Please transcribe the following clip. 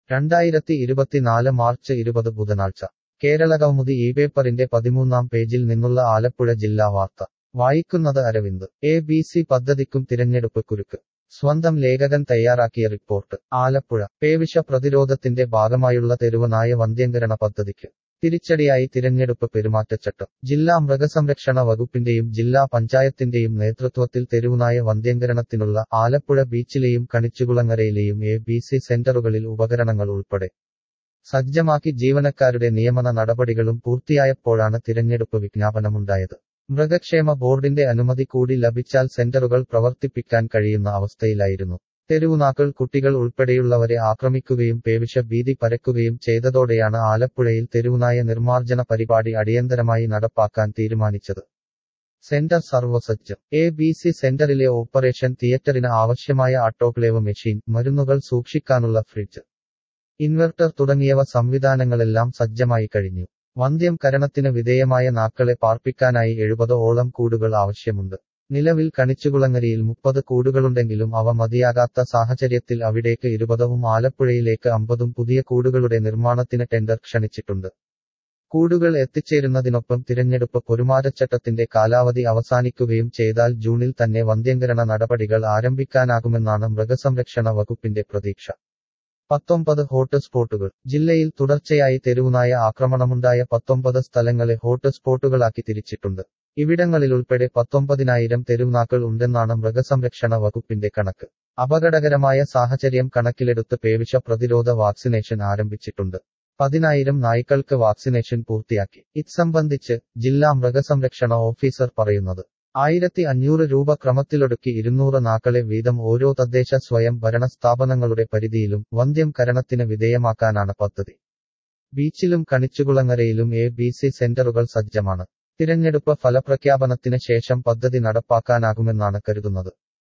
2024 March 20 ബുധനാഴ്ച കേരളകൗമുദി ഇപേപ്പറിന്റെ 13-ാം പേജിൽ നിന്നുള്ള ആലപ്പുഴ ജില്ലാ വാർത്ത വായിക്കുന്നത് അരവിന്ദ്. ABC പദ്ധതിക്കും തിരഞ്ഞെടുപ്പ് കുരുക്ക്. സ്വന്തം ലേഖകൻ തയ്യാറാക്കിയ റിപ്പോർട്ട്. ആലപ്പുഴ. പേവിഷ പ്രതിരോധത്തിന്റെ ഭാഗമായുള്ള തെരുവുനായ വന്ധ്യംകരണ പദ്ധതിക്ക് തിരിച്ചടിയായി തിരഞ്ഞെടുപ്പ് പെരുമാറ്റച്ചട്ടം. ജില്ലാ മൃഗസംരക്ഷണ വകുപ്പിന്റെയും ജില്ലാ പഞ്ചായത്തിന്റെയും നേതൃത്വത്തിൽ തെരുവുനായ വന്ധ്യംകരണത്തിനുള്ള ആലപ്പുഴ ബീച്ചിലെയും കണിച്ചുകുളങ്ങരയിലെയും ABC സെന്ററുകളിൽ ഉപകരണങ്ങൾ ഉൾപ്പെടെ സജ്ജമാക്കി ജീവനക്കാരുടെ നിയമന നടപടികളും പൂർത്തിയായപ്പോഴാണ് തിരഞ്ഞെടുപ്പ് വിജ്ഞാപനമുണ്ടായത്. മൃഗക്ഷേമ ബോർഡിന്റെ അനുമതി കൂടി ലഭിച്ചാൽ സെന്ററുകൾ പ്രവർത്തിപ്പിക്കാൻ കഴിയുന്ന അവസ്ഥയിലായിരുന്നു. തെരുവുനാക്കൾ കുട്ടികൾ ഉൾപ്പെടെയുള്ളവരെ ആക്രമിക്കുകയും പേവിഷ ഭീതി പരക്കുകയും ചെയ്തതോടെയാണ് ആലപ്പുഴയിൽ തെരുവുനായ നിർമ്മാർജ്ജന പരിപാടി അടിയന്തരമായി നടപ്പാക്കാൻ തീരുമാനിച്ചത്. സെന്റർ സർവ്വസജ്ജം. ABC സെന്ററിലെ ഓപ്പറേഷൻ തിയേറ്ററിന് ആവശ്യമായ ഓട്ടോക്ലേവ് മെഷീൻ, മരുന്നുകൾ സൂക്ഷിക്കാനുള്ള ഫ്രിഡ്ജ്, ഇൻവെർട്ടർ തുടങ്ങിയവ സംവിധാനങ്ങളെല്ലാം സജ്ജമായി കഴിഞ്ഞു. വന്ധ്യംകരണത്തിന് വിധേയമായ നാക്കളെ പാർപ്പിക്കാനായി 70ഓളം കൂടുകൾ ആവശ്യമുണ്ട്. നിലവിൽ കണിച്ചുകുളങ്ങരയിൽ 30 കൂടുകളുണ്ടെങ്കിലും അവ മതിയാകാത്ത സാഹചര്യത്തിൽ അവിടേക്ക് 20ഉം ആലപ്പുഴയിലേക്ക് 50ഉം പുതിയ കൂടുകളുടെ നിർമ്മാണത്തിന് ടെൻഡർ ക്ഷണിച്ചിട്ടുണ്ട്. കൂടുകൾ എത്തിച്ചേരുന്നതിനൊപ്പം തിരഞ്ഞെടുപ്പ് പെരുമാറ്റച്ചട്ടത്തിന്റെ കാലാവധി അവസാനിക്കുകയും ചെയ്താൽ ജൂണിൽ തന്നെ വന്ധ്യംകരണ നടപടികൾ ആരംഭിക്കാനാകുമെന്നാണ് മൃഗസംരക്ഷണ വകുപ്പിന്റെ പ്രതീക്ഷ. 19 ഹോട്ട്സ്പോട്ടുകൾ. ജില്ലയിൽ തുടർച്ചയായി തെരുവുനായ ആക്രമണമുണ്ടായ 19 സ്ഥലങ്ങളെ ഹോട്ട്സ്പോട്ടുകളാക്കി തിരിച്ചിട്ടുണ്ട്. ഇവിടങ്ങളിലുൾപ്പെടെ 19,000 തെരുവുനാക്കൾ ഉണ്ടെന്നാണ് മൃഗസംരക്ഷണ വകുപ്പിന്റെ കണക്ക്. അപകടകരമായ സാഹചര്യം കണക്കിലെടുത്ത് പേവിഷ പ്രതിരോധ വാക്സിനേഷൻ ആരംഭിച്ചിട്ടുണ്ട്. 10,000 നായ്ക്കൾക്ക് വാക്സിനേഷൻ പൂർത്തിയാക്കി. ഇത്സംബന്ധിച്ച് ജില്ലാ മൃഗസംരക്ഷണ ഓഫീസർ പറയുന്നത്, 1,500 രൂപ ക്രമത്തിലൊടുക്കി 200 നാക്കളെ വീതം ഓരോ തദ്ദേശ സ്വയം ഭരണ സ്ഥാപനങ്ങളുടെ പരിധിയിലും വന്ധ്യംകരണത്തിന് വിധേയമാക്കാനാണ് പദ്ധതി. ബീച്ചിലും കണിച്ചുകുളങ്ങരയിലും ABC സെന്ററുകൾ സജ്ജമാണ്. തിരഞ്ഞെടുപ്പ് ഫലപ്രഖ്യാപനത്തിന് ശേഷം പദ്ധതി നടപ്പാക്കാനാകുമെന്നാണ് കരുതുന്നത്.